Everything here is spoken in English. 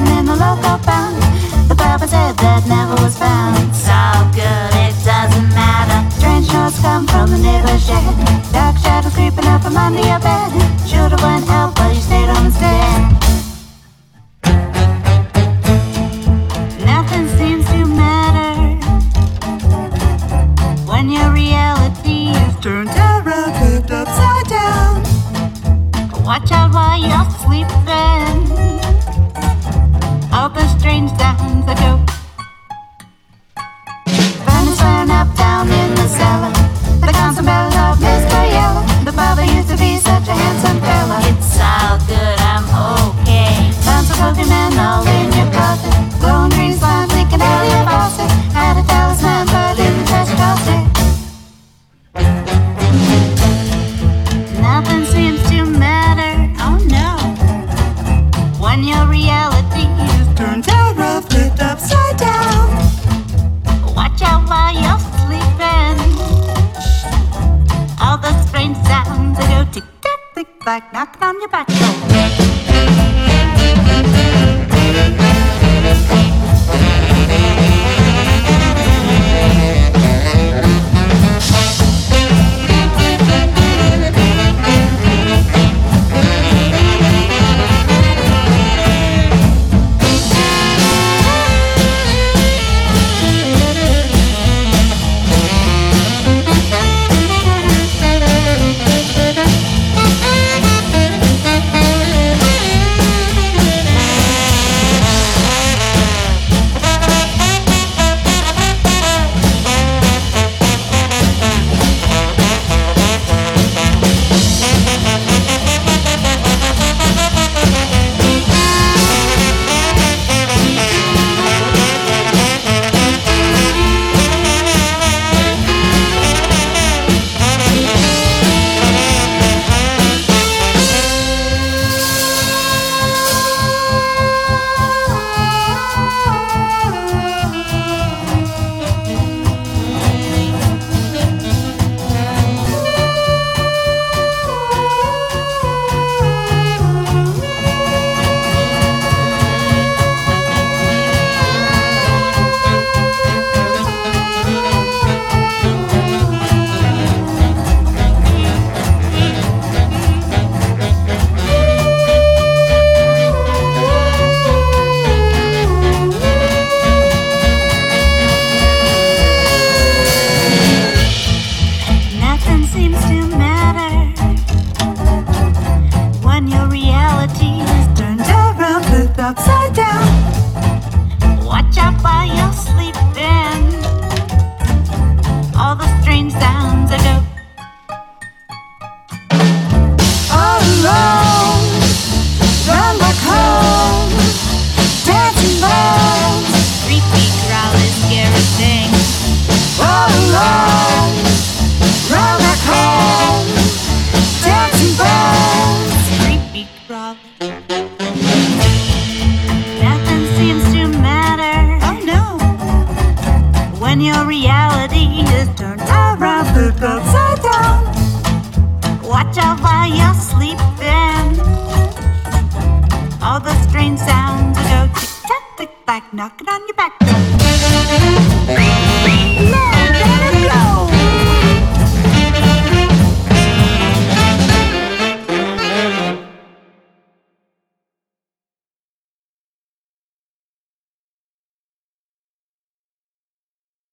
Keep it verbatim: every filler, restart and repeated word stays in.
hidden in the local bound. The papa said that never was found. It's all good, it doesn't matter. Strange notes come from the neighbor's shed. Dark shadows creeping up from under your bed. Should've went out, but you stayed home instead. Nothing seems to matter when your reality is turned around, flipped upside down. Watch out while you're sleeping. All the strange sounds that go. Furnace burned up down in the cellar. The constant bell of Mister Yellow. The father used to be such a handsome fella. It's all good, I'm okay. Found some Pokemon all in your closet. Glowing green slime leaking out of your faucet. Had a talisman, but in the trash closet. Nothing seems to matter. Oh no. When your reality is turned around, flipped upside down. Watch out while you're sleeping. All the strange sounds that go tick tock, tick tock, knocking on your back door. Upside down. Watch out while you're sleeping. All the strange sounds that go. All alone, run back home, dancing bones, creepy, growly, scary things. All alone, run back home, dancing bones, creepy, growly. When your reality is turned around, flipped upside down. Watch out while you're sleeping. All the strange sounds that go tick tock, tick tock, knocking on your back door.